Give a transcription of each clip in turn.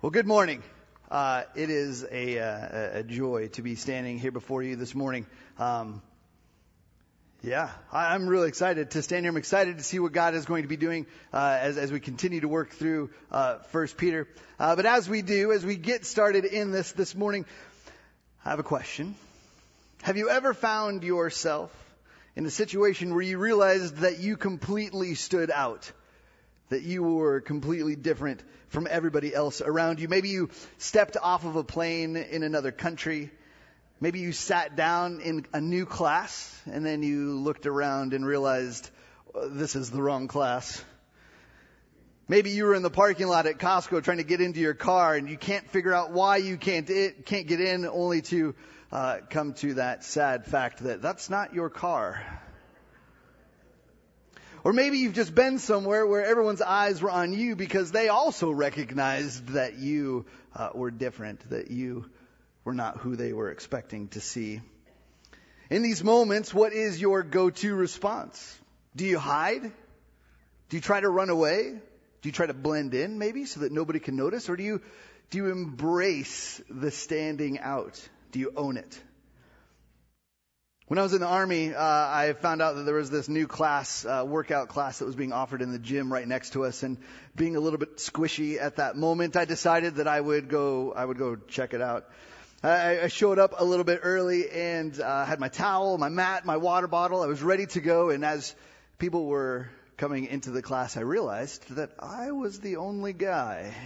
Well, good morning. It is a joy to be standing here before you this morning. I'm really excited to stand here. I'm excited to see what God is going to be doing as we continue to work through 1 Peter. But as we get started in this morning, I have a question. Have you ever found yourself in a situation where you realized that you completely stood out? That you were completely different from everybody else around you. Maybe you stepped off of a plane in another country. Maybe you sat down in a new class and then you looked around and realized this is the wrong class. Maybe you were in the parking lot at Costco trying to get into your car and you can't figure out why you can't get in, only to come to that sad fact that that's not your car. Or maybe you've just been somewhere where everyone's eyes were on you because they also recognized that you were different, that you were not who they were expecting to see. In these moments, what is your go-to response? Do you hide? Do you try to run away? Do you try to blend in maybe so that nobody can notice? Or do you embrace the standing out? Do you own it? When I was in the Army, I found out that there was this new class, workout class that was being offered in the gym right next to us. And being a little bit squishy at that moment, I decided that I would go check it out. I showed up a little bit early and had my towel, my mat, my water bottle. I was ready to go. And as people were coming into the class, I realized that I was the only guy.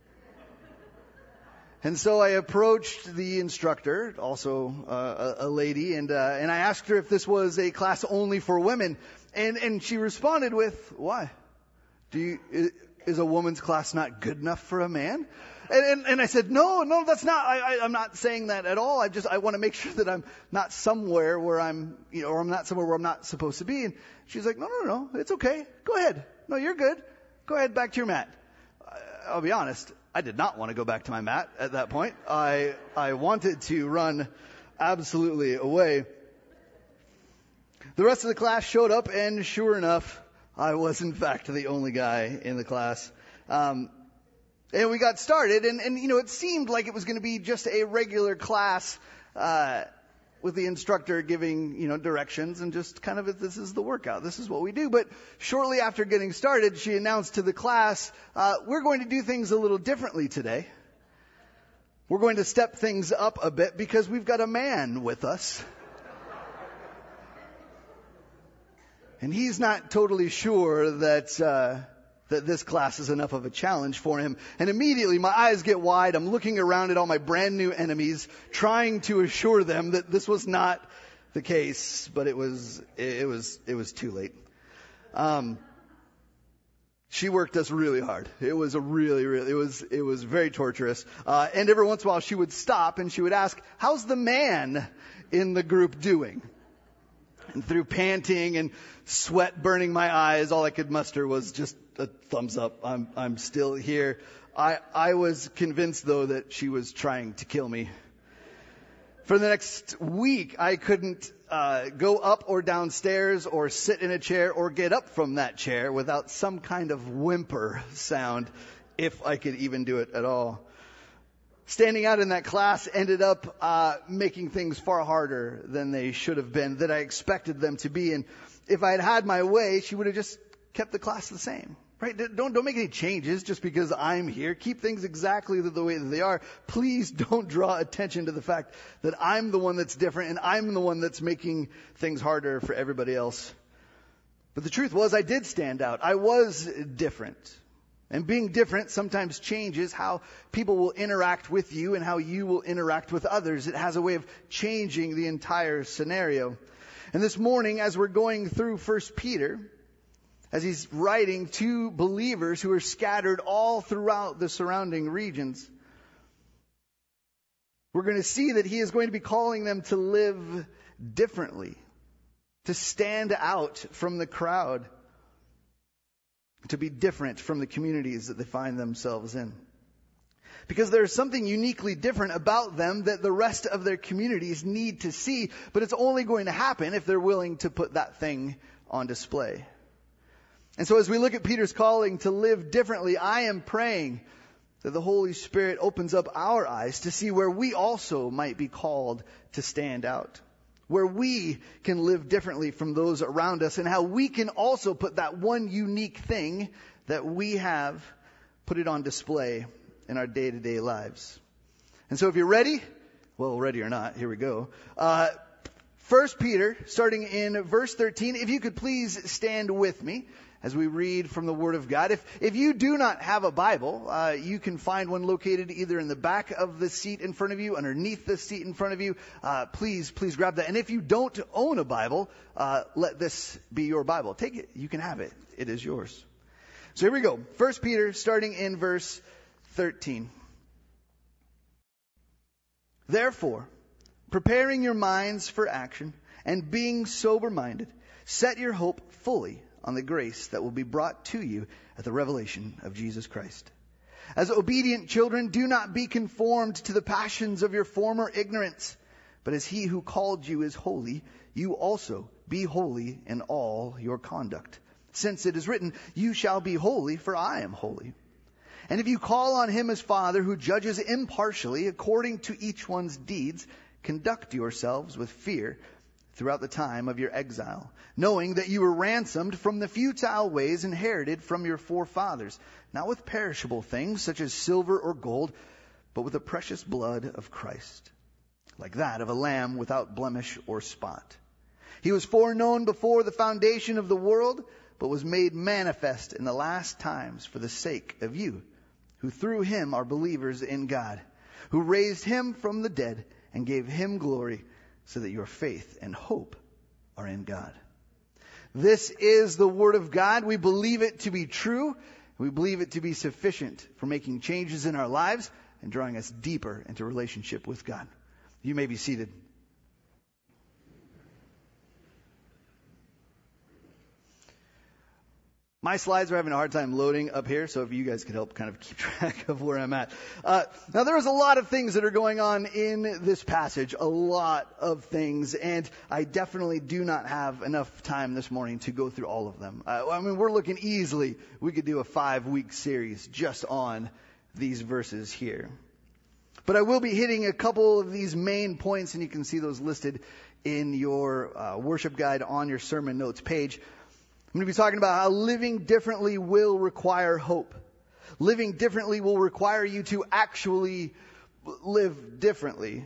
And so I approached the instructor, also a lady, and I asked her if this was a class only for women. And she responded with, "Why? Is a woman's class not good enough for a man?" And I said, "No, that's not. I'm not saying that at all. I want to make sure that I'm not somewhere where or I'm not somewhere where I'm not supposed to be." And she's like, "No, it's okay. Go ahead. No, you're good. Go ahead back to your mat." I'll be honest. I did not want to go back to my mat at that point. I wanted to run absolutely away. The rest of the class showed up, and sure enough, I was in fact the only guy in the class. And we got started, and it seemed like it was going to be just a regular class with the instructor giving, directions and just kind of, this is the workout. This is what we do. But shortly after getting started, she announced to the class, we're going to do things a little differently today. We're going to step things up a bit because we've got a man with us. And he's not totally sure that this class is enough of a challenge for him. And immediately my eyes get wide. I'm looking around at all my brand new enemies, trying to assure them that this was not the case, but it was too late. She worked us really hard. It was it was very torturous. And every once in a while she would stop and she would ask, "How's the man in the group doing?" And through panting and sweat burning my eyes, all I could muster was just a thumbs up. I'm still here. I was convinced, though, that she was trying to kill me. For the next week, I couldn't go up or downstairs or sit in a chair or get up from that chair without some kind of whimper sound, if I could even do it at all. Standing out in that class ended up making things far harder than they should have been, that I expected them to be. And if I had had my way, she would have just kept the class the same. Right? Don't make any changes just because I'm here. Keep things exactly the way that they are. Please don't draw attention to the fact that I'm the one that's different and I'm the one that's making things harder for everybody else. But the truth was, I did stand out. I was different. And being different sometimes changes how people will interact with you and how you will interact with others. It has a way of changing the entire scenario. And this morning, as we're going through 1 Peter, as he's writing to believers who are scattered all throughout the surrounding regions, we're going to see that he is going to be calling them to live differently, to stand out from the crowd, to be different from the communities that they find themselves in. Because there's something uniquely different about them that the rest of their communities need to see, but it's only going to happen if they're willing to put that thing on display. And so as we look at Peter's calling to live differently, I am praying that the Holy Spirit opens up our eyes to see where we also might be called to stand out, where we can live differently from those around us, and how we can also put that one unique thing that we have, put it on display in our day-to-day lives. And so if you're ready, well, ready or not, here we go. 1 Peter, starting in verse 13, if you could please stand with me as we read from the Word of God. If you do not have a Bible, you can find one located either in the back of the seat in front of you, underneath the seat in front of you. Please grab that. And if you don't own a Bible, let this be your Bible. Take it. You can have it. It is yours. So here we go. 1 Peter, starting in verse 13. Therefore, preparing your minds for action and being sober-minded, set your hope fully on the grace that will be brought to you at the revelation of Jesus Christ. As obedient children, do not be conformed to the passions of your former ignorance, but as he who called you is holy, you also be holy in all your conduct. Since it is written, you shall be holy, for I am holy. And if you call on him as Father, who judges impartially according to each one's deeds, conduct yourselves with fear throughout the time of your exile, knowing that you were ransomed from the futile ways inherited from your forefathers, not with perishable things such as silver or gold, but with the precious blood of Christ, like that of a lamb without blemish or spot. He was foreknown before the foundation of the world, but was made manifest in the last times for the sake of you, who through him are believers in God, who raised him from the dead and gave him glory, so that your faith and hope are in God. This is the Word of God. We believe it to be true. We believe it to be sufficient for making changes in our lives and drawing us deeper into relationship with God. You may be seated. My slides are having a hard time loading up here, so if you guys could help kind of keep track of where I'm at. Now, there is a lot of things that are going on in this passage, a lot of things, and I definitely do not have enough time this morning to go through all of them. We're looking easily, we could do a 5-week series just on these verses here. But I will be hitting a couple of these main points, and you can see those listed in your worship guide on your sermon notes page. I'm going to be talking about how living differently will require hope. Living differently will require you to actually live differently.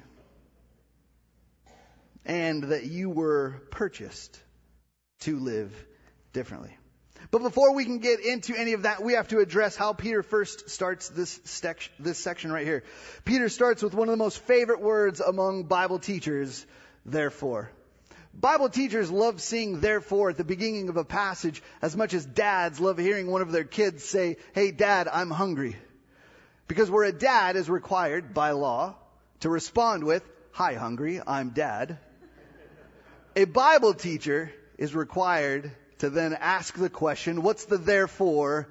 And that you were purchased to live differently. But before we can get into any of that, we have to address how Peter first starts this section right here. Peter starts with one of the most favorite words among Bible teachers, therefore. Bible teachers love seeing therefore at the beginning of a passage as much as dads love hearing one of their kids say, "Hey, Dad, I'm hungry." Because where a dad is required by law to respond with, "Hi, hungry, I'm Dad," a Bible teacher is required to then ask the question, what's the therefore?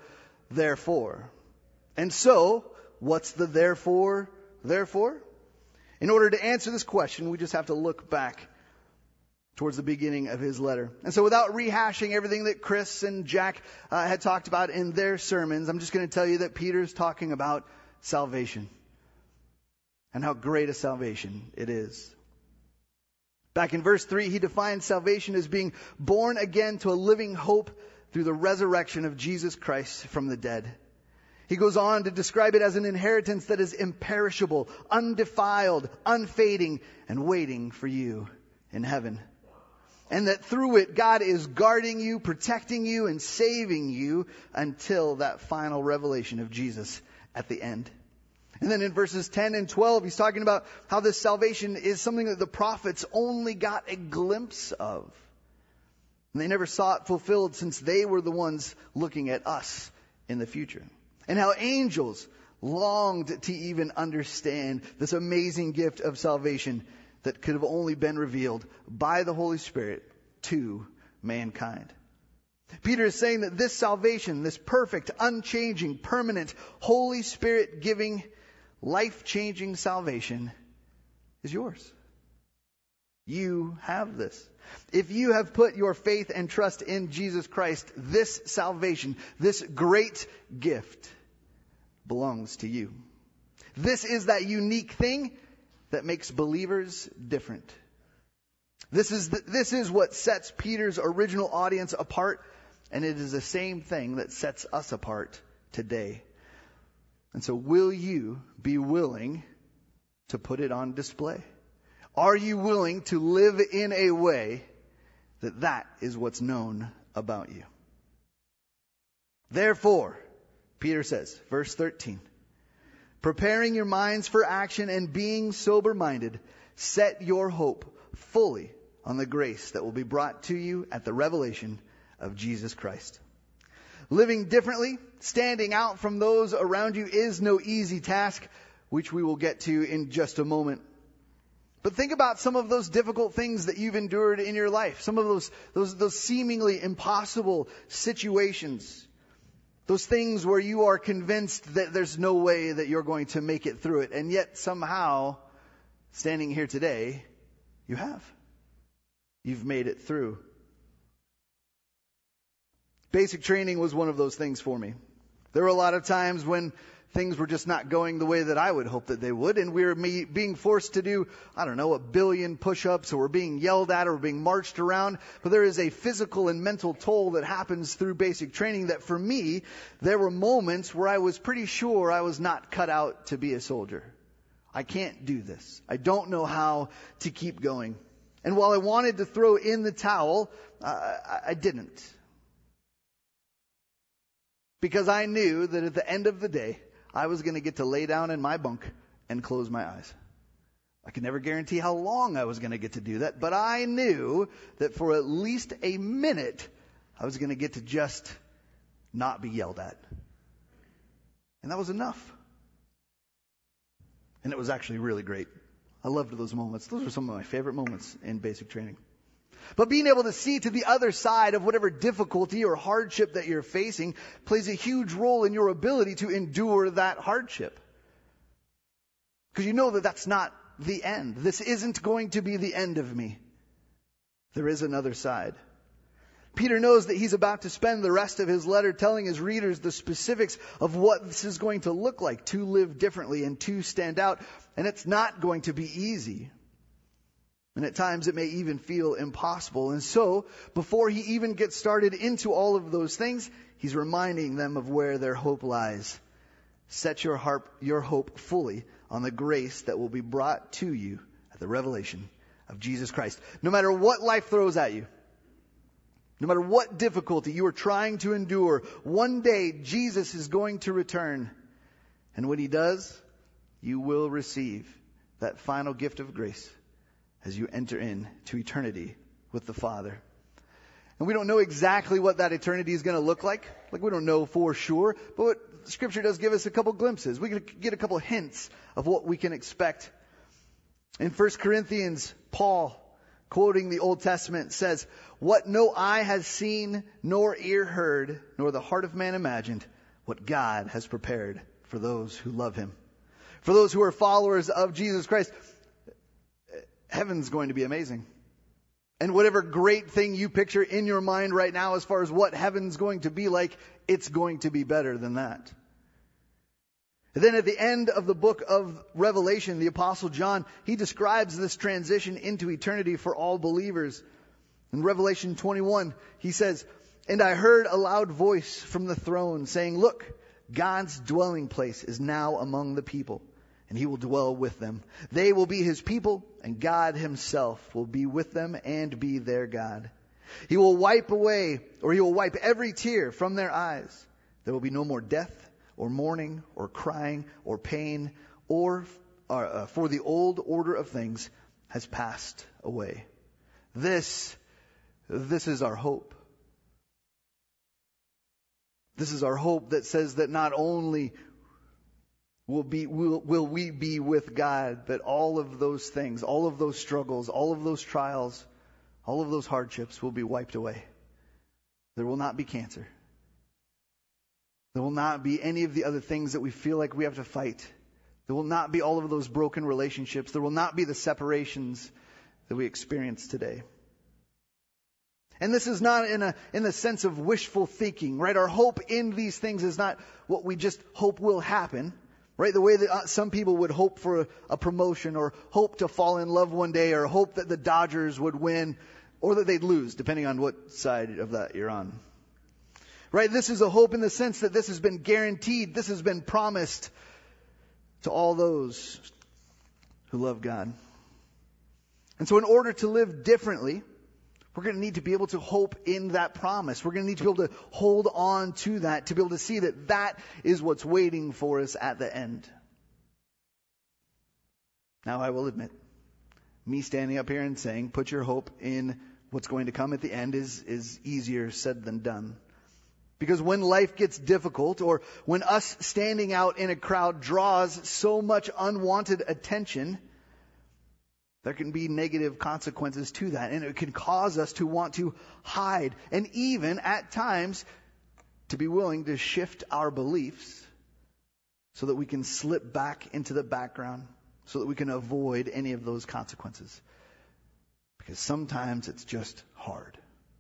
And so, what's the therefore? In order to answer this question, we just have to look back towards the beginning of his letter. And so without rehashing everything that Chris and Jack had talked about in their sermons, I'm just going to tell you that Peter's talking about salvation and how great a salvation it is. Back in verse 3, he defines salvation as being born again to a living hope through the resurrection of Jesus Christ from the dead. He goes on to describe it as an inheritance that is imperishable, undefiled, unfading, and waiting for you in heaven. And that through it, God is guarding you, protecting you, and saving you until that final revelation of Jesus at the end. And then in verses 10 and 12, he's talking about how this salvation is something that the prophets only got a glimpse of. And they never saw it fulfilled since they were the ones looking at us in the future. And how angels longed to even understand this amazing gift of salvation that could have only been revealed by the Holy Spirit to mankind. Peter is saying that this salvation, this perfect, unchanging, permanent, Holy Spirit-giving, life-changing salvation is yours. You have this. If you have put your faith and trust in Jesus Christ, this salvation, this great gift, belongs to you. This is that unique thing that makes believers different. This is what sets Peter's original audience apart, and it is the same thing that sets us apart today. And so will you be willing to put it on display? Are you willing to live in a way that is what's known about you? Therefore, Peter says, verse 13, preparing your minds for action and being sober-minded, set your hope fully on the grace that will be brought to you at the revelation of Jesus Christ. Living differently, standing out from those around you is no easy task, which we will get to in just a moment. But think about some of those difficult things that you've endured in your life. Some of those seemingly impossible situations. Those things where you are convinced that there's no way that you're going to make it through it. And yet somehow, standing here today, you have. You've made it through. Basic training was one of those things for me. There were a lot of times when things were just not going the way that I would hope that they would, and we were being forced to do, 1 billion push-ups, or we're being yelled at, or we're being marched around. But there is a physical and mental toll that happens through basic training that for me, there were moments where I was pretty sure I was not cut out to be a soldier. I can't do this. I don't know how to keep going. And while I wanted to throw in the towel, I didn't. Because I knew that at the end of the day, I was going to get to lay down in my bunk and close my eyes. I could never guarantee how long I was going to get to do that, but I knew that for at least a minute, I was going to get to just not be yelled at. And that was enough. And it was actually really great. I loved those moments. Those were some of my favorite moments in basic training. But being able to see to the other side of whatever difficulty or hardship that you're facing plays a huge role in your ability to endure that hardship. Because you know that that's not the end. This isn't going to be the end of me. There is another side. Peter knows that he's about to spend the rest of his letter telling his readers the specifics of what this is going to look like to live differently and to stand out. And it's not going to be easy. And at times it may even feel impossible. And so, before he even gets started into all of those things, he's reminding them of where their hope lies. Set your hope fully on the grace that will be brought to you at the revelation of Jesus Christ. No matter what life throws at you, no matter what difficulty you are trying to endure, one day Jesus is going to return. And when he does, you will receive that final gift of grace as you enter into eternity with the Father. And we don't know exactly what that eternity is going to look like. We don't know for sure. But what Scripture does give us a couple glimpses. We can get a couple hints of what we can expect. In 1 Corinthians, Paul, quoting the Old Testament, says, "What no eye has seen, nor ear heard, nor the heart of man imagined, what God has prepared for those who love him." For those who are followers of Jesus Christ, heaven's going to be amazing. And whatever great thing you picture in your mind right now as far as what heaven's going to be like, it's going to be better than that. And then at the end of the book of Revelation, the Apostle John, he describes this transition into eternity for all believers. In Revelation 21, he says, "And I heard a loud voice from the throne saying, 'Look, God's dwelling place is now among the people, and he will dwell with them. They will be his people, and God himself will be with them and be their God. He will wipe every tear from their eyes. There will be no more death, or mourning, or crying, or pain, for the old order of things has passed away.'" This is our hope. This is our hope that says that not only will we be with God, but all of those things, all of those struggles, all of those trials, all of those hardships will be wiped away. There will not be cancer. There will not be any of the other things that we feel like we have to fight. There will not be all of those broken relationships. There will not be the separations that we experience today. And this is not in the sense of wishful thinking, right? Our hope in these things is not what we just hope will happen, right? The way that some people would hope for a promotion, or hope to fall in love one day, or hope that the Dodgers would win, or that they'd lose, depending on what side of that you're on. Right? This is a hope in the sense that this has been guaranteed. This has been promised to all those who love God. And so in order to live differently, we're going to need to be able to hope in that promise. We're going to need to be able to hold on to that, to be able to see that that is what's waiting for us at the end. Now, I will admit, me standing up here and saying, put your hope in what's going to come at the end is easier said than done. Because when life gets difficult, or when us standing out in a crowd draws so much unwanted attention, there can be negative consequences to that, and it can cause us to want to hide, and even at times to be willing to shift our beliefs so that we can slip back into the background, so that we can avoid any of those consequences. Because sometimes it's just hard.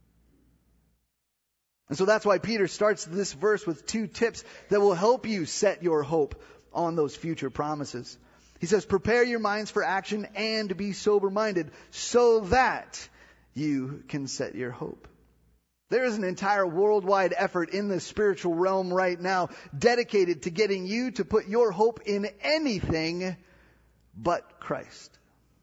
And so that's why Peter starts this verse with 2 tips that will help you set your hope on those future promises. He says, prepare your minds for action and be sober-minded so that you can set your hope. There is an entire worldwide effort in the spiritual realm right now dedicated to getting you to put your hope in anything but Christ.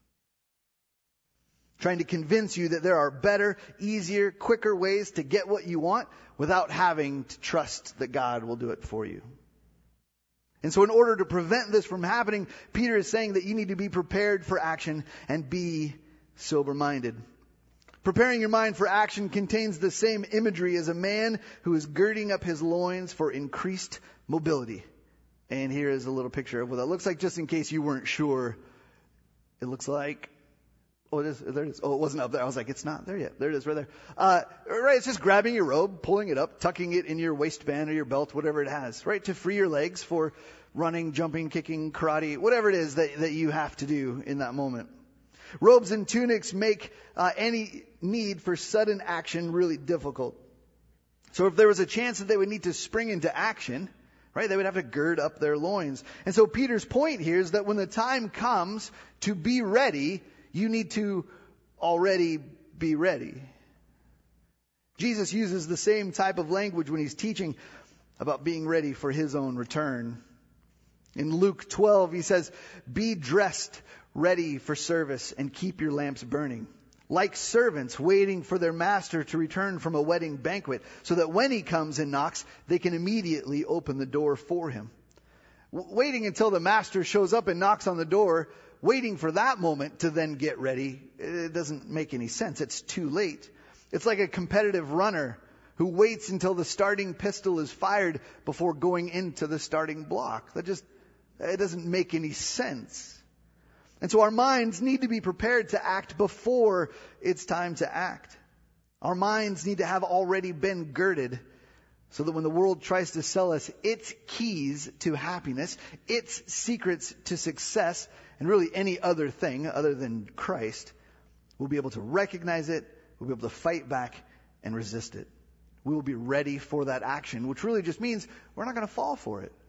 Trying to convince you that there are better, easier, quicker ways to get what you want without having to trust that God will do it for you. And so in order to prevent this from happening, Peter is saying that you need to be prepared for action and be sober-minded. Preparing your mind for action contains the same imagery as a man who is girding up his loins for increased mobility. And here is a little picture of what that looks like, just in case you weren't sure. It looks like... Oh, it is. There it is. Oh, it wasn't up there. I was like, it's not there yet. There it is, right there. Right, it's just grabbing your robe, pulling it up, tucking it in your waistband or your belt, whatever it has, right, to free your legs for running, jumping, kicking, karate, whatever it is that you have to do in that moment. Robes and tunics make any need for sudden action really difficult. So if there was a chance that they would need to spring into action, right, they would have to gird up their loins. And so Peter's point here is that when the time comes to be ready, you need to already be ready. Jesus uses the same type of language when he's teaching about being ready for his own return. In Luke 12, he says, be dressed, ready for service, and keep your lamps burning, like servants waiting for their master to return from a wedding banquet, so that when he comes and knocks, they can immediately open the door for him. Waiting until the master shows up and knocks on the door, waiting for that moment to then get ready, it doesn't make any sense. It's too late. It's like a competitive runner who waits until the starting pistol is fired before going into the starting block. It doesn't make any sense. And so our minds need to be prepared to act before it's time to act. Our minds need to have already been girded so that when the world tries to sell us its keys to happiness, its secrets to success, and really any other thing other than Christ, we'll be able to recognize it, we'll be able to fight back and resist it. We will be ready for that action, which really just means we're not going to fall for it.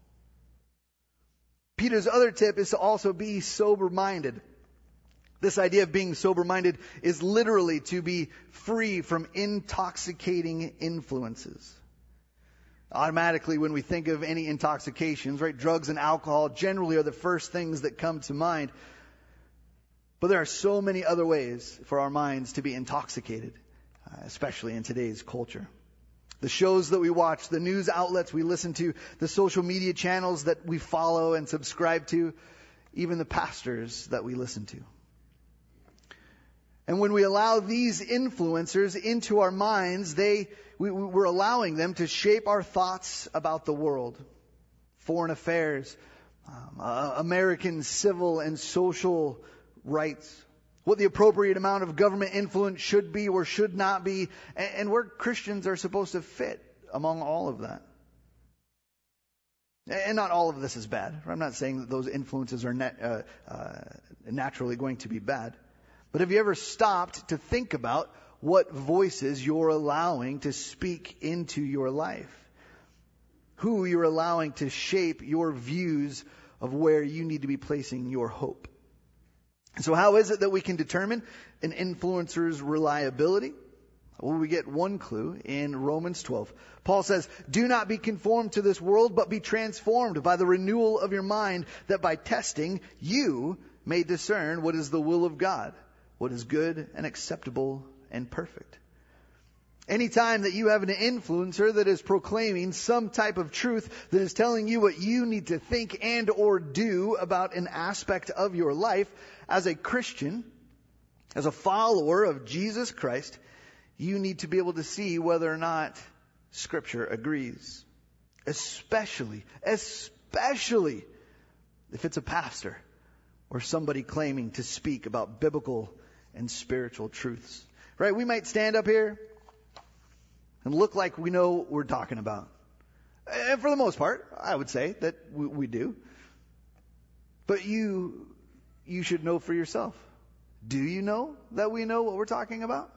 Peter's other tip is to also be sober-minded. This idea of being sober-minded is literally to be free from intoxicating influences. Automatically, when we think of any intoxications, right, drugs and alcohol generally are the first things that come to mind. But there are so many other ways for our minds to be intoxicated, especially in today's culture. The shows that we watch, the news outlets we listen to, the social media channels that we follow and subscribe to, even the pastors that we listen to. And when we allow these influencers into our minds, we're allowing them to shape our thoughts about the world, foreign affairs, American civil and social rights, what the appropriate amount of government influence should be or should not be, and where Christians are supposed to fit among all of that. And not all of this is bad. I'm not saying that those influences are naturally going to be bad. But have you ever stopped to think about what voices you're allowing to speak into your life, who you're allowing to shape your views of where you need to be placing your hope. So how is it that we can determine an influencer's reliability? Well, we get one clue in Romans 12. Paul says, "Do not be conformed to this world, but be transformed by the renewal of your mind, that by testing you may discern what is the will of God, what is good and acceptable and perfect." Anytime that you have an influencer that is proclaiming some type of truth that is telling you what you need to think and or do about an aspect of your life, as a Christian, as a follower of Jesus Christ, you need to be able to see whether or not Scripture agrees. Especially if it's a pastor or somebody claiming to speak about biblical and spiritual truths. Right? We might stand up here and look like we know what we're talking about. And for the most part, I would say that we do. But you should know for yourself. Do you know that we know what we're talking about?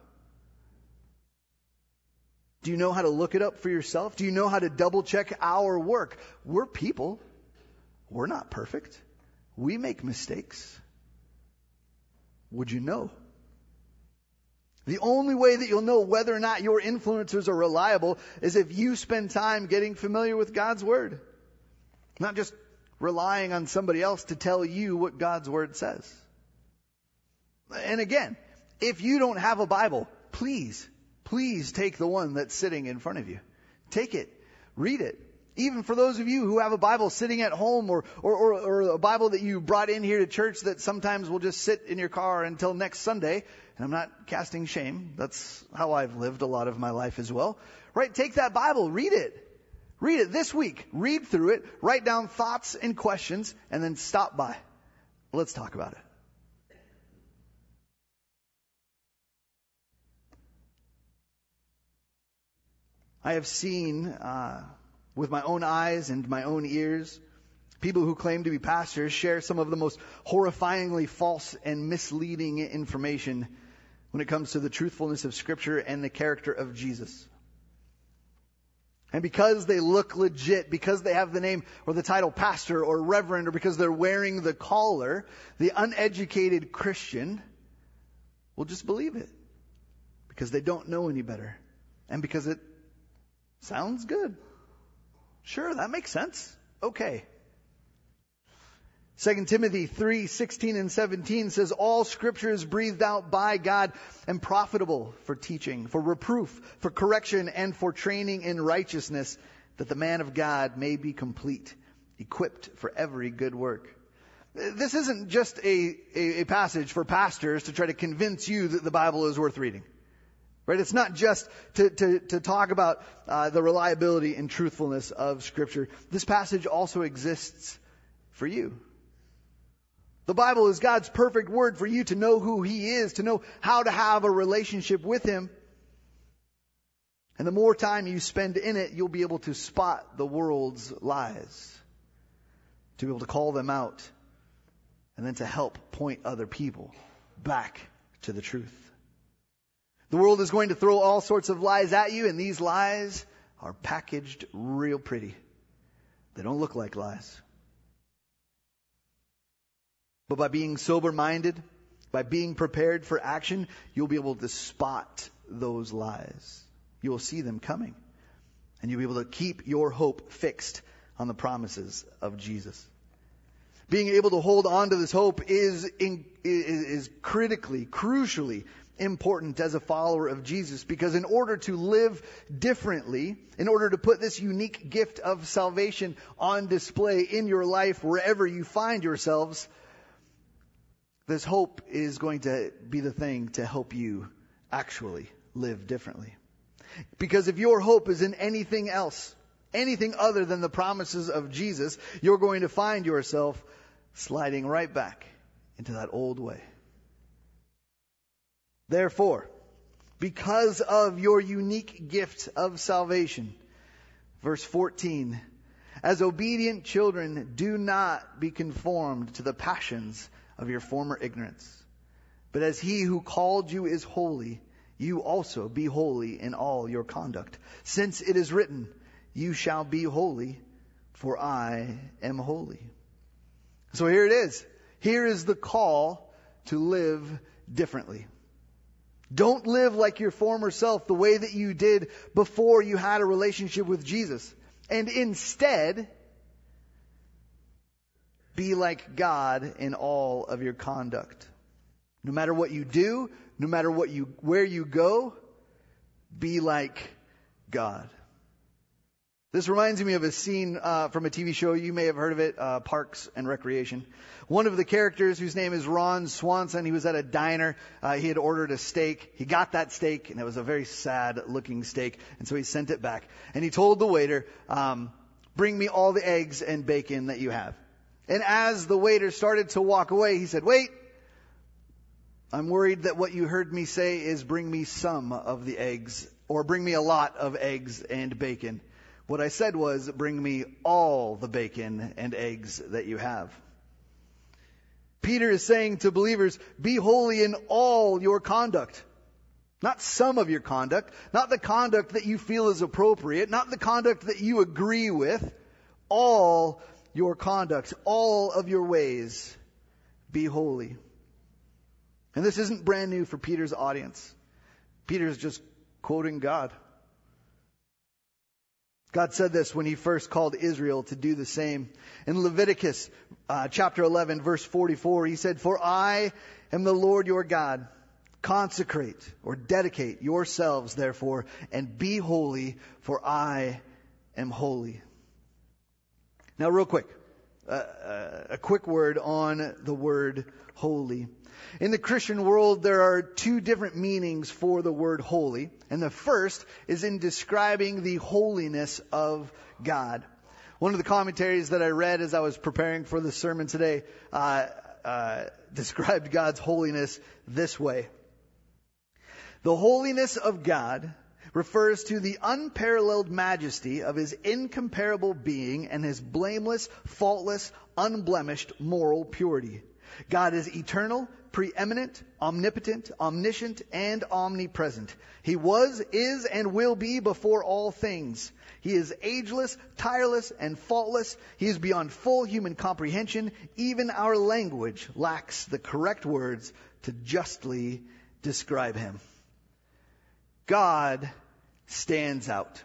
Do you know how to look it up for yourself? Do you know how to double check our work? We're people. We're not perfect. We make mistakes. Would you know? The only way that you'll know whether or not your influencers are reliable is if you spend time getting familiar with God's Word. Not just relying on somebody else to tell you what God's Word says. And again, if you don't have a Bible, please take the one that's sitting in front of you. Take it. Read it. Even for those of you who have a Bible sitting at home or a Bible that you brought in here to church that sometimes will just sit in your car until next Sunday. And I'm not casting shame. That's how I've lived a lot of my life as well. Right? Take that Bible. Read it. Read it this week. Read through it. Write down thoughts and questions. And then stop by. Let's talk about it. I have seen with my own eyes and my own ears people who claim to be pastors share some of the most horrifyingly false and misleading information when it comes to the truthfulness of Scripture and the character of Jesus. And because they look legit, because they have the name or the title pastor or reverend, or because they're wearing the collar, the uneducated Christian will just believe it because they don't know any better and because it sounds good. Sure, that makes sense. Okay. 2 Timothy 3:16 and 17 says, "All Scripture is breathed out by God and profitable for teaching, for reproof, for correction, and for training in righteousness, that the man of God may be complete, equipped for every good work." This isn't just a passage for pastors to try to convince you that the Bible is worth reading. Right? It's not just to talk about the reliability and truthfulness of Scripture. This passage also exists for you. The Bible is God's perfect word for you to know who He is, to know how to have a relationship with Him. And the more time you spend in it, you'll be able to spot the world's lies, to be able to call them out, and then to help point other people back to the truth. The world is going to throw all sorts of lies at you, and these lies are packaged real pretty. They don't look like lies. But by being sober-minded, by being prepared for action, you'll be able to spot those lies. You will see them coming. And you'll be able to keep your hope fixed on the promises of Jesus. Being able to hold on to this hope is critically, crucially important as a follower of Jesus, because in order to live differently, in order to put this unique gift of salvation on display in your life wherever you find yourselves, this hope is going to be the thing to help you actually live differently. Because if your hope is in anything else, anything other than the promises of Jesus, you're going to find yourself sliding right back into that old way. Therefore, because of your unique gift of salvation, verse 14, as obedient children, do not be conformed to the passions of your former ignorance. But as He who called you is holy, you also be holy in all your conduct. Since it is written, you shall be holy, for I am holy. So here it is. Here is the call to live differently. Don't live like your former self, the way that you did before you had a relationship with Jesus. And instead, be like God in all of your conduct. No matter what you do, no matter where you go, be like God. This reminds me of a scene from a TV show. You may have heard of it, Parks and Recreation. One of the characters, whose name is Ron Swanson, he was at a diner. He had ordered a steak. He got that steak, and it was a very sad-looking steak, and so he sent it back. And he told the waiter, bring me all the eggs and bacon that you have. And as the waiter started to walk away, he said, wait, I'm worried that what you heard me say is bring me some of the eggs, or bring me a lot of eggs and bacon. What I said was, bring me all the bacon and eggs that you have. Peter is saying to believers, be holy in all your conduct. Not some of your conduct, not the conduct that you feel is appropriate, not the conduct that you agree with. All your conduct, all of your ways, be holy. And this isn't brand new for Peter's audience. Peter's just quoting God. God said this when he first called Israel to do the same. In Leviticus chapter 11, verse 44, he said, for I am the Lord your God. Consecrate or dedicate yourselves, therefore, and be holy, for I am holy. Now, real quick, a quick word on the word holy. In the Christian world, there are two different meanings for the word holy. And the first is in describing the holiness of God. One of the commentaries that I read as I was preparing for the sermon today described God's holiness this way. The holiness of God refers to the unparalleled majesty of his incomparable being and his blameless, faultless, unblemished moral purity. God is eternal, preeminent, omnipotent, omniscient, and omnipresent. He was, is, and will be before all things. He is ageless, tireless, and faultless. He is beyond full human comprehension. Even our language lacks the correct words to justly describe him. God stands out.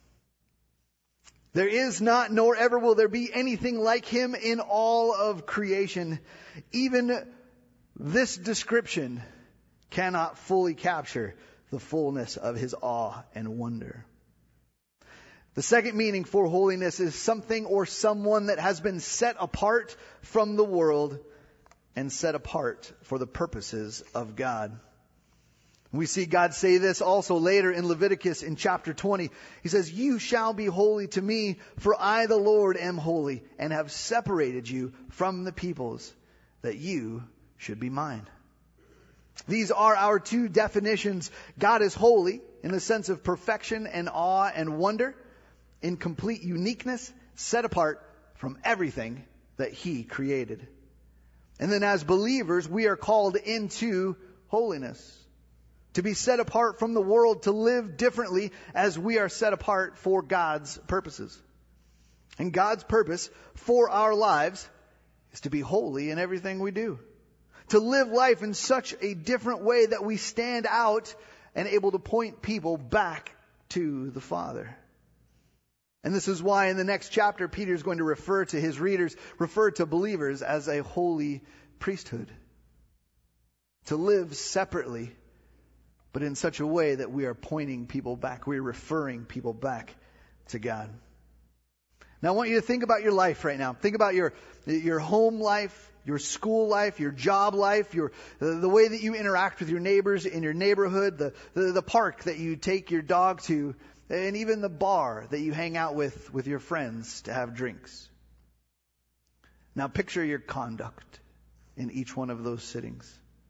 There is not, nor ever will there be anything like him in all of creation. Even this description cannot fully capture the fullness of his awe and wonder. The second meaning for holiness is something or someone that has been set apart from the world and set apart for the purposes of God. We see God say this also later in Leviticus in chapter 20. He says, you shall be holy to me, for I, the Lord, am holy, and have separated you from the peoples, that you should be mine. These are our two definitions. God is holy in the sense of perfection and awe and wonder, in complete uniqueness, set apart from everything that he created. And then as believers, we are called into holiness. To be set apart from the world, to live differently as we are set apart for God's purposes. And God's purpose for our lives is to be holy in everything we do. To live life in such a different way that we stand out and able to point people back to the Father. And this is why in the next chapter, Peter is going to refer to his readers, refer to believers as a holy priesthood. To live separately, but in such a way that we are pointing people back. We're referring people back to God. Now I want you to think about your life right now. Think about your home life, your school life, your job life, the way that you interact with your neighbors in your neighborhood, the park that you take your dog to, and even the bar that you hang out with your friends to have drinks. Now picture your conduct in each one of those sittings.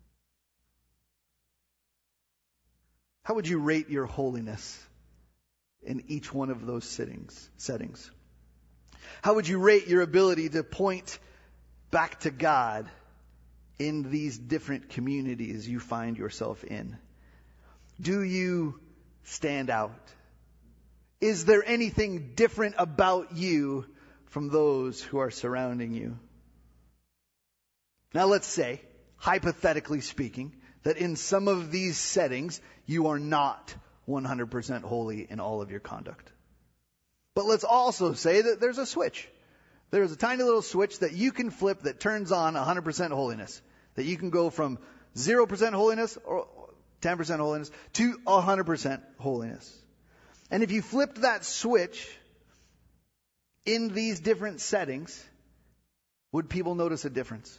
How would you rate your holiness in each one of those settings? How would you rate your ability to point back to God in these different communities you find yourself in? Do you stand out? Is there anything different about you from those who are surrounding you? Now let's say, hypothetically speaking, that in some of these settings, you are not 100% holy in all of your conduct. But let's also say that there's a switch. There's a tiny little switch that you can flip that turns on 100% holiness. That you can go from 0% holiness or 10% holiness to 100% holiness. And if you flipped that switch in these different settings, would people notice a difference?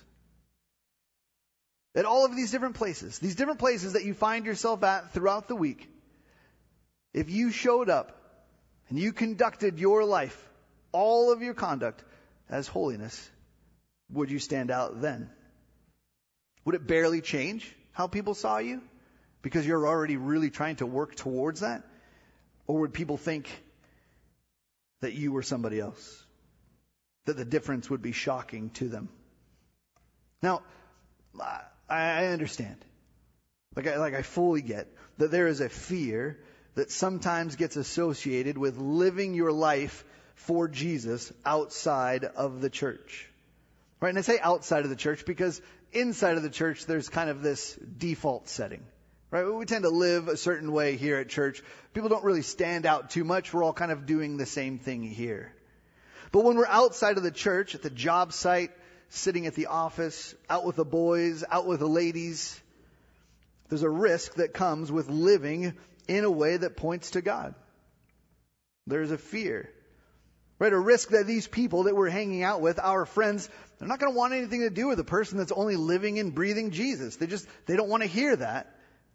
At all of these different places that you find yourself at throughout the week, if you showed up and you conducted your life, all of your conduct as holiness, would you stand out then? Would it barely change how people saw you because you're already really trying to work towards that? Or would people think that you were somebody else? That the difference would be shocking to them? Now, I understand. I fully get that there is a fear that sometimes gets associated with living your life for Jesus outside of the church. Right? And I say outside of the church because inside of the church there's kind of this default setting. Right? We tend to live a certain way here at church. People don't really stand out too much. We're all kind of doing the same thing here. But when we're outside of the church, at the job site, sitting at the office, out with the boys, out with the ladies, there's a risk that comes with living in a way that points to God. There's a fear. Right? A risk that these people that we're hanging out with, our friends, they're not going to want anything to do with a person that's only living and breathing Jesus. They don't want to hear that.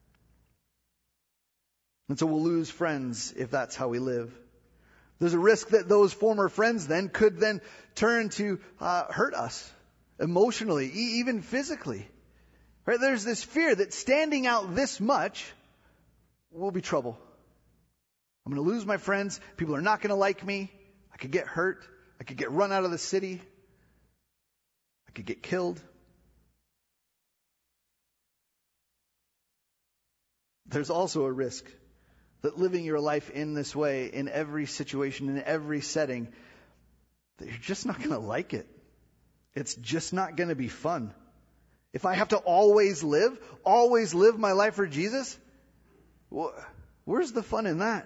And so we'll lose friends if that's how we live. There's a risk that those former friends could turn to hurt us emotionally, even physically. Right? There's this fear that standing out this much will be trouble. I'm going to lose my friends. People are not going to like me. I could get hurt. I could get run out of the city. I could get killed. There's also a risk that living your life in this way, in every situation, in every setting, that you're just not going to like it. It's just not going to be fun. If I have to always live my life for Jesus, where's the fun in that?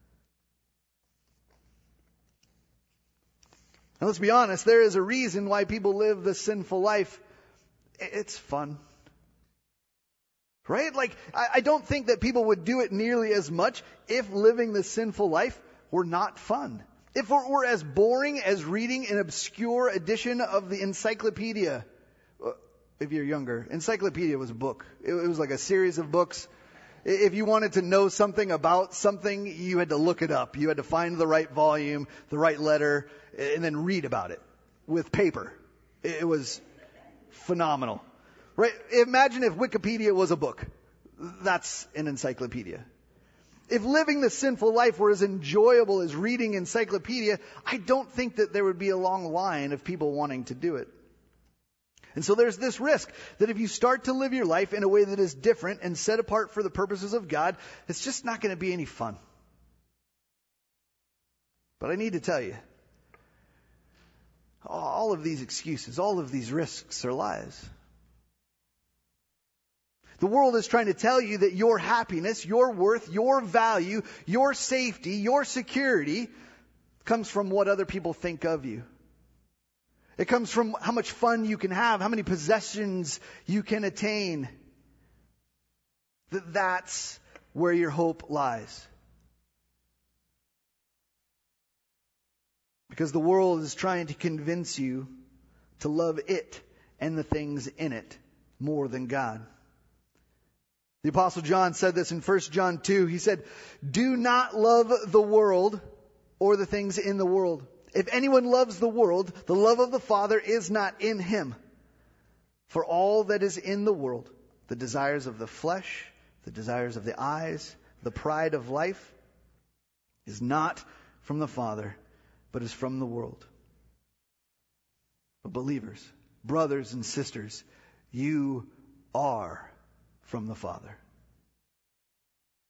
Now let's be honest, there is a reason why people live the sinful life. It's fun. Right? I don't think that people would do it nearly as much if living the sinful life were not fun. If it were as boring as reading an obscure edition of the encyclopedia. If you're younger, encyclopedia was a book. It was like a series of books. If you wanted to know something about something, you had to look it up. You had to find the right volume, the right letter, and then read about it with paper. It was phenomenal. Right? Imagine if Wikipedia was a book. That's an encyclopedia. If living the sinful life were as enjoyable as reading encyclopedia, I don't think that there would be a long line of people wanting to do it. And so there's this risk that if you start to live your life in a way that is different and set apart for the purposes of God, it's just not going to be any fun. But I need to tell you, all of these excuses, all of these risks are lies. The world is trying to tell you that your happiness, your worth, your value, your safety, your security comes from what other people think of you. It comes from how much fun you can have, how many possessions you can attain. That's where your hope lies. Because the world is trying to convince you to love it and the things in it more than God. The Apostle John said this in 1 John 2. He said, "Do not love the world or the things in the world. If anyone loves the world, the love of the Father is not in him. For all that is in the world, the desires of the flesh, the desires of the eyes, the pride of life, is not from the Father, but is from the world." But believers, brothers and sisters, you are from the Father.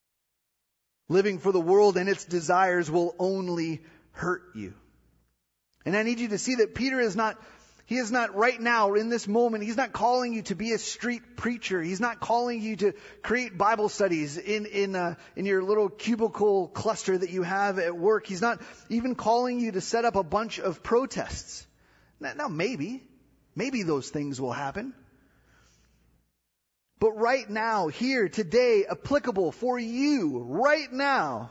Living for the world and its desires will only hurt you. And I need you to see that Peter is not right now in this moment, he's not calling you to be a street preacher. He's not calling you to create Bible studies in your little cubicle cluster that you have at work. He's not even calling you to set up a bunch of protests. Now maybe those things will happen. But right now, here, today, applicable for you, right now,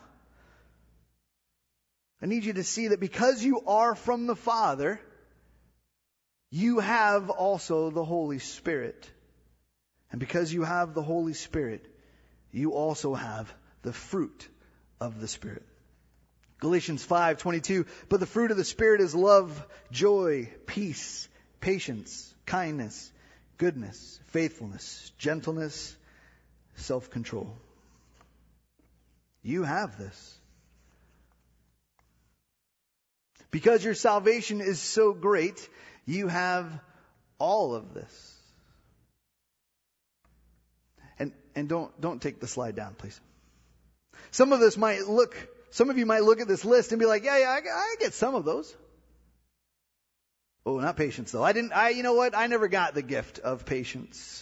I need you to see that because you are from the Father, you have also the Holy Spirit. And because you have the Holy Spirit, you also have the fruit of the Spirit. Galatians 5:22, but the fruit of the Spirit is love, joy, peace, patience, kindness, goodness, faithfulness, gentleness, self-control. You have this. Because your salvation is so great, you have all of this. And don't take the slide down, please. Some of you might look at this list and be like, yeah, I get some of those. Oh, not patience though. You know what? I never got the gift of patience.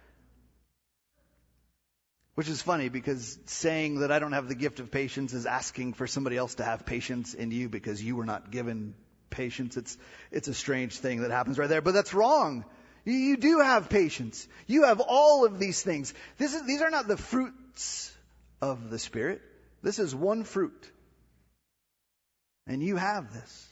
Which is funny because saying that I don't have the gift of patience is asking for somebody else to have patience in you because you were not given patience. It's a strange thing that happens right there, but that's wrong. You do have patience. You have all of these things. These are not the fruits of the Spirit. This is one fruit. And you have this.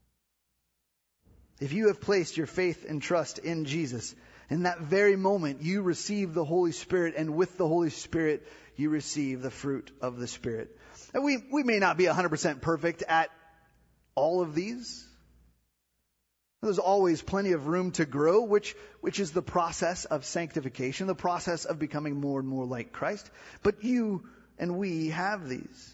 If you have placed your faith and trust in Jesus, in that very moment you receive the Holy Spirit, and with the Holy Spirit you receive the fruit of the Spirit. And we may not be 100% perfect at all of these. There's always plenty of room to grow, which is the process of sanctification, the process of becoming more and more like Christ. But you and we have these.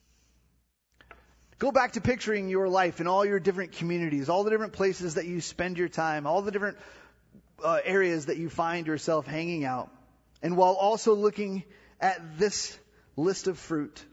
Go back to picturing your life in all your different communities, all the different places that you spend your time, all the different areas that you find yourself hanging out. And while also looking at this list of fruit,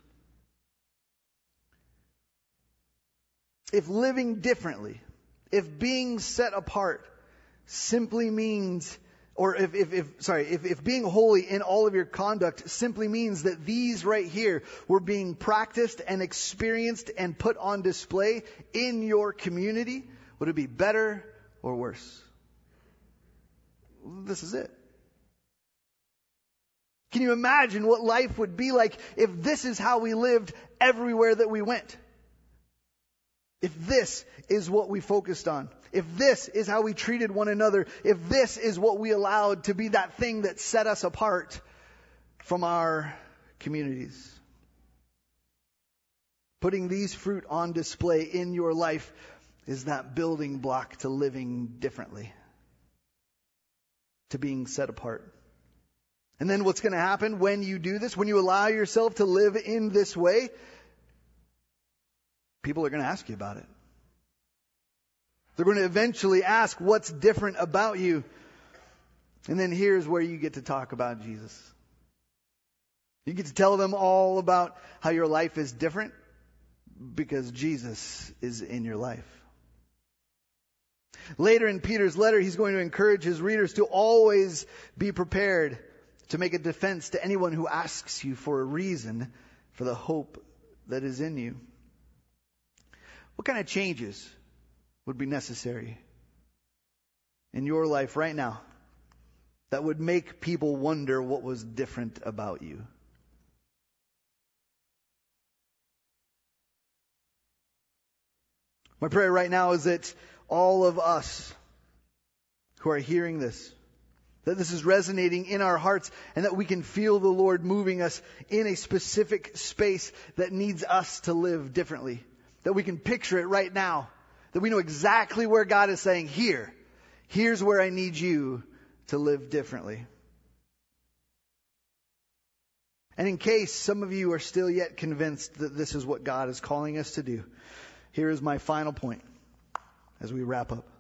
if living differently, if being set apart simply means, or if being holy in all of your conduct simply means that these right here were being practiced and experienced and put on display in your community, would it be better or worse? This is it. Can you imagine what life would be like if this is how we lived everywhere that we went? If this is what we focused on, if this is how we treated one another, if this is what we allowed to be that thing that set us apart from our communities. Putting these fruit on display in your life is that building block to living differently, to being set apart. And then what's going to happen when you do this, when you allow yourself to live in this way? People are going to ask you about it. They're going to eventually ask what's different about you. And then here's where you get to talk about Jesus. You get to tell them all about how your life is different because Jesus is in your life. Later in Peter's letter, he's going to encourage his readers to always be prepared to make a defense to anyone who asks you for a reason for the hope that is in you. What kind of changes would be necessary in your life right now that would make people wonder what was different about you? My prayer right now is that all of us who are hearing this, that this is resonating in our hearts and that we can feel the Lord moving us in a specific space that needs us to live differently. That we can picture it right now. That we know exactly where God is saying, here's where I need you to live differently. And in case some of you are still yet convinced that this is what God is calling us to do, here is my final point as we wrap up.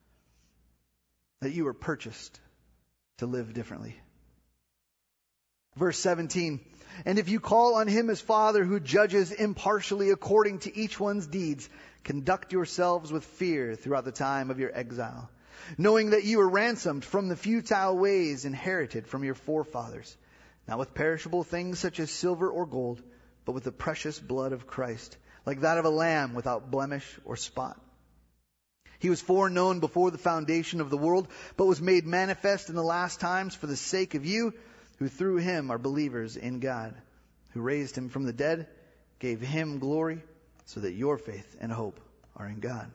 That you were purchased to live differently. Verse 17, and if you call on him as Father who judges impartially according to each one's deeds, conduct yourselves with fear throughout the time of your exile, knowing that you were ransomed from the futile ways inherited from your forefathers, not with perishable things such as silver or gold, but with the precious blood of Christ, like that of a lamb without blemish or spot. He was foreknown before the foundation of the world, but was made manifest in the last times for the sake of you, who through him are believers in God, who raised him from the dead, gave him glory, so that your faith and hope are in God.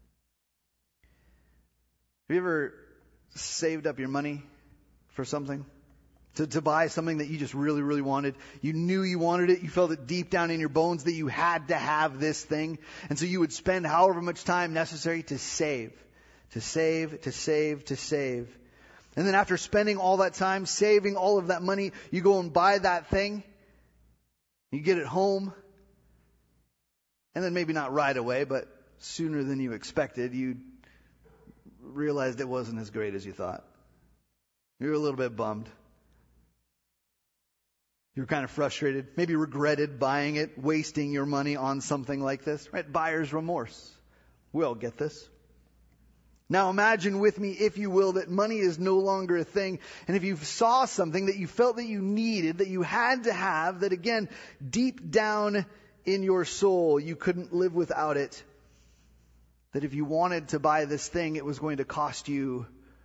Have you ever saved up your money for something? To buy something that you just really, really wanted. You knew you wanted it. You felt it deep down in your bones that you had to have this thing. And so you would spend however much time necessary to save. To save, to save, to save. And then after spending all that time, saving all of that money, you go and buy that thing. You get it home. And then maybe not right away, but sooner than you expected, you realized it wasn't as great as you thought. You were a little bit bummed. You were kind of frustrated, maybe regretted buying it, wasting your money on something like this, right? Buyer's remorse. We all get this. Now imagine with me, if you will, that money is no longer a thing. And if you saw something that you felt that you needed, that you had to have, that again, deep down in your soul, you couldn't live without it. That if you wanted to buy this thing, it was going to cost you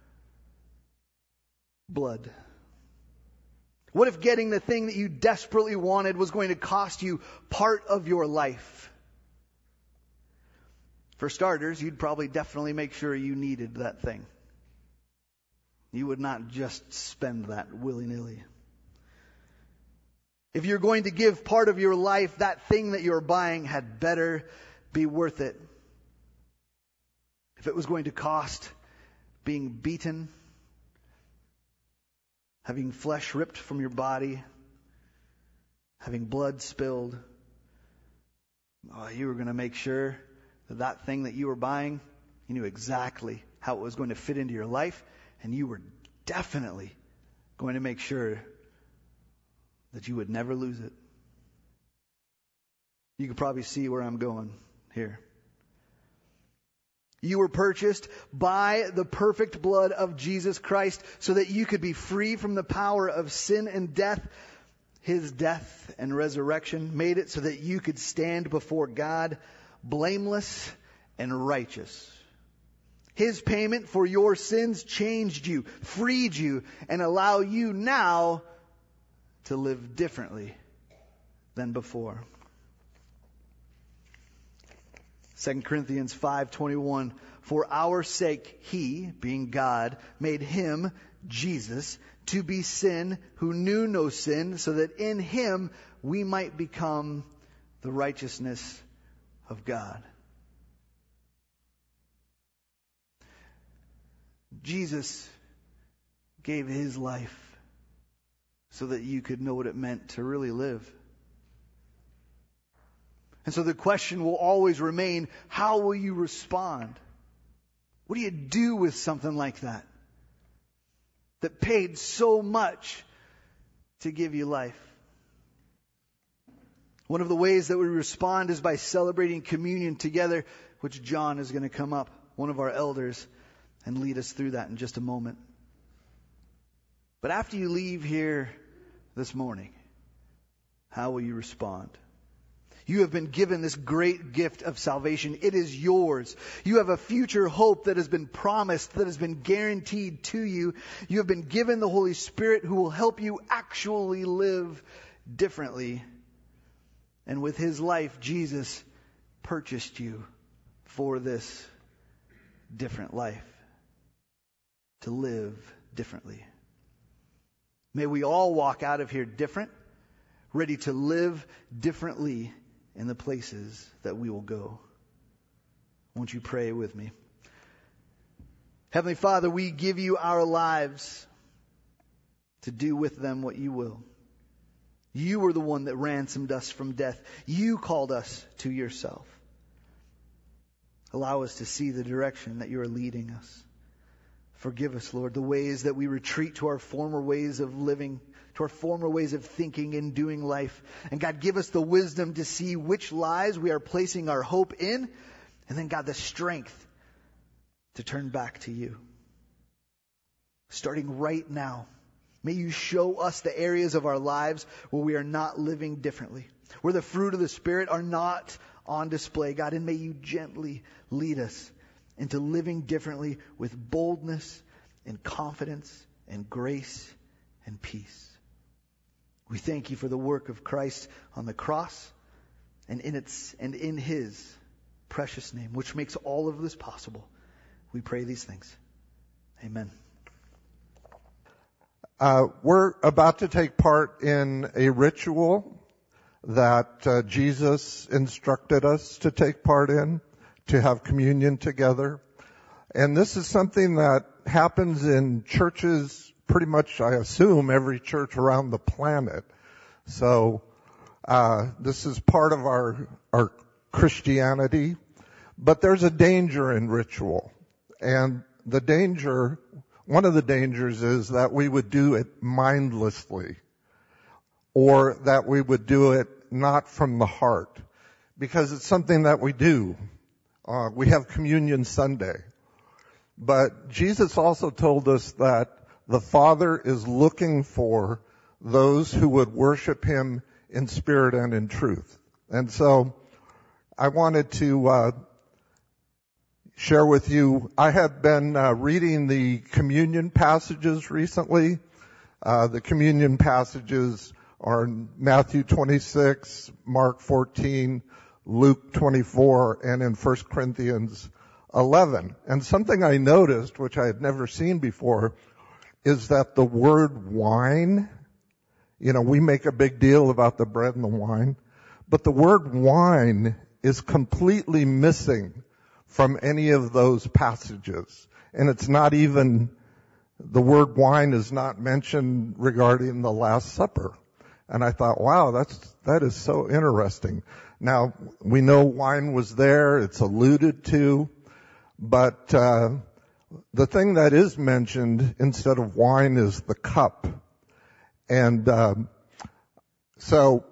blood. What if getting the thing that you desperately wanted was going to cost you part of your life? For starters, you'd probably definitely make sure you needed that thing. You would not just spend that willy-nilly. If you're going to give part of your life, that thing that you're buying had better be worth it. If it was going to cost being beaten, having flesh ripped from your body, having blood spilled, you were going to make sure that that thing that you were buying, you knew exactly how it was going to fit into your life, and you were definitely going to make sure that you would never lose it. You can probably see where I'm going here. You were purchased by the perfect blood of Jesus Christ so that you could be free from the power of sin and death. His death and resurrection made it so that you could stand before God blameless and righteous. His payment for your sins changed you, freed you, and allow you now to live differently than before. 2 Corinthians 5:21, for our sake he, being God, made him, Jesus, to be sin who knew no sin, so that in him we might become the righteousness of God. Jesus gave his life so that you could know what it meant to really live. And so the question will always remain, how will you respond? What do you do with something like that? That paid so much to give you life. One of the ways that we respond is by celebrating communion together, which John is going to come up, one of our elders, and lead us through that in just a moment. But after you leave here this morning, how will you respond? You have been given this great gift of salvation. It is yours. You have a future hope that has been promised, that has been guaranteed to you. You have been given the Holy Spirit who will help you actually live differently. And with his life, Jesus purchased you for this different life. To live differently. May we all walk out of here different, ready to live differently in the places that we will go. Won't you pray with me? Heavenly Father, we give you our lives to do with them what you will. You were the one that ransomed us from death. You called us to yourself. Allow us to see the direction that you are leading us. Forgive us, Lord, the ways that we retreat to our former ways of living, to our former ways of thinking and doing life. And God, give us the wisdom to see which lies we are placing our hope in. And then, God, the strength to turn back to you. Starting right now, may you show us the areas of our lives where we are not living differently, where the fruit of the Spirit are not on display, God. And may you gently lead us into living differently with boldness and confidence and grace and peace. We thank you for the work of Christ on the cross and in his precious name, which makes all of this possible. We pray these things. Amen. We're about to take part in a ritual that Jesus instructed us to take part in, to have communion together. And this is something that happens in churches pretty much, I assume, every church around the planet. So this is part of our Christianity. But there's a danger in ritual. And one of the dangers is that we would do it mindlessly, or that we would do it not from the heart, because it's something that we do. We have Communion Sunday. But Jesus also told us that the Father is looking for those who would worship him in spirit and in truth. And so I wanted to share with you, I have been reading the communion passages recently. The communion passages are in Matthew 26, Mark 14, Luke 24, and in 1 Corinthians 11. And something I noticed, which I had never seen before, is that the word wine, we make a big deal about the bread and the wine, but the word wine is completely missing from any of those passages. And it's not even, the word wine is not mentioned regarding the Last Supper. And I thought, wow, that is so interesting. Now, we know wine was there, it's alluded to, but the thing that is mentioned instead of wine is the cup. And so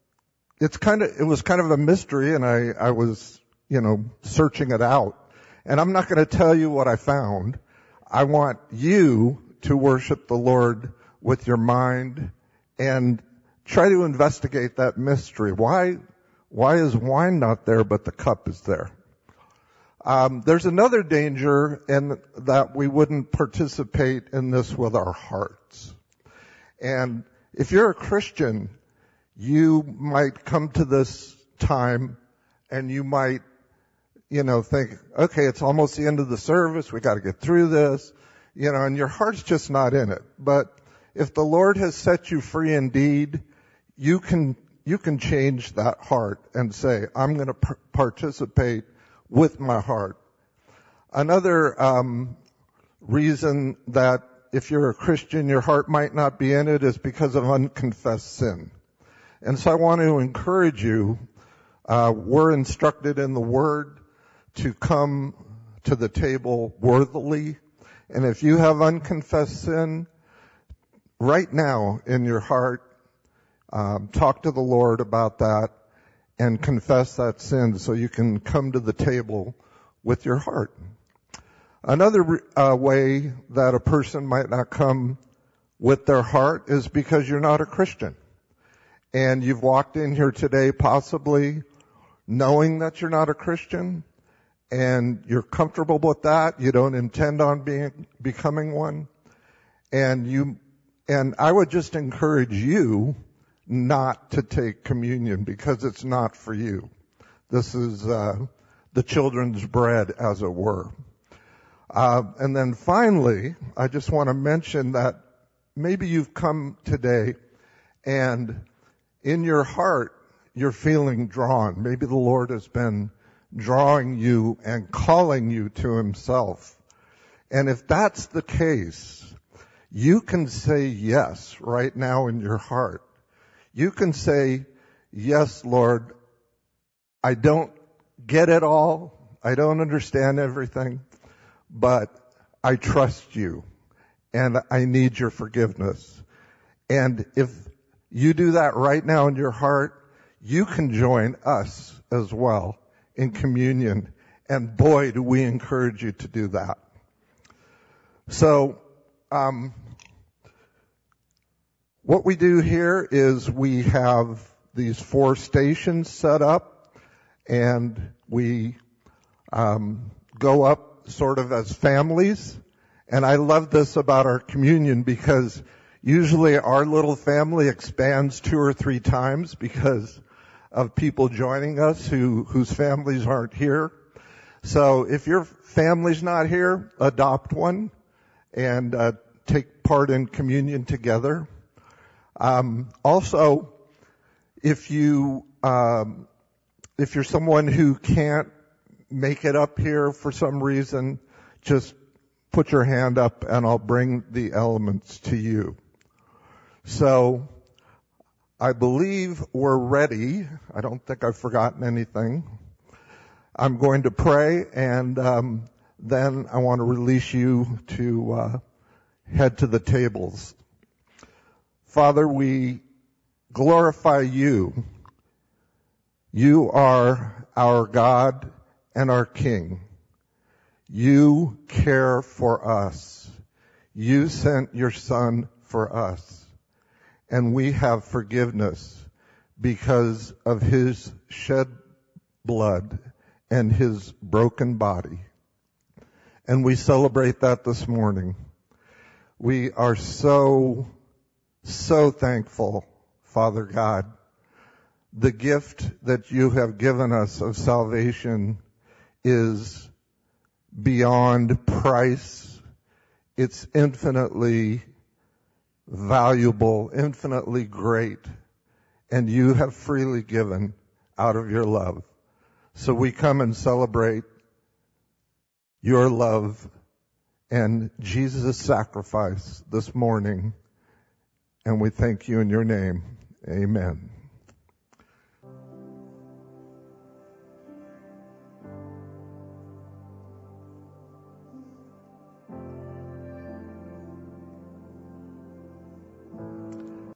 it was kind of a mystery, and I was, searching it out. And I'm not going to tell you what I found. I want you to worship the Lord with your mind and try to investigate that mystery. Why is wine not there, but the cup is there? There's another danger in that we wouldn't participate in this with our hearts. And if you're a Christian, you might come to this time and you might, think, okay, it's almost the end of the service. We got to get through this, and your heart's just not in it. But if the Lord has set you free indeed, you can change that heart and say, I'm going to participate with my heart. Another reason that if you're a Christian, your heart might not be in it is because of unconfessed sin. And so I want to encourage you, we're instructed in the Word to come to the table worthily. And if you have unconfessed sin, right now in your heart, talk to the Lord about that and confess that sin so you can come to the table with your heart. Another way that a person might not come with their heart is because you're not a Christian. And you've walked in here today possibly knowing that you're not a Christian, and you're comfortable with that. You don't intend on becoming one. And I would just encourage you not to take communion because it's not for you. This is the children's bread, as it were. And then finally, I just want to mention that maybe you've come today and in your heart you're feeling drawn. Maybe the Lord has been drawing you and calling you to himself. And if that's the case, you can say yes right now in your heart. You can say, yes, Lord, I don't get it all. I don't understand everything, but I trust you and I need your forgiveness. And if you do that right now in your heart, you can join us as well in communion. And boy, do we encourage you to do that. So, what we do here is we have these 4 stations set up, and we go up sort of as families. And I love this about our communion because usually our little family expands 2 or 3 times because of people joining us whose families aren't here. So if your family's not here, adopt one and take part in communion together. Also, if you're someone who can't make it up here for some reason, just put your hand up and I'll bring the elements to you. So, I believe we're ready. I don't think I've forgotten anything. I'm going to pray, and then I want to release you to head to the tables. Father, we glorify you. You are our God and our King. You care for us. You sent your Son for us. And we have forgiveness because of his shed blood and his broken body. And we celebrate that this morning. We are so thankful, Father God. The gift that you have given us of salvation is beyond price. It's infinitely valuable, infinitely great, and you have freely given out of your love. So we come and celebrate your love and Jesus' sacrifice this morning, and we thank you in your name. Amen.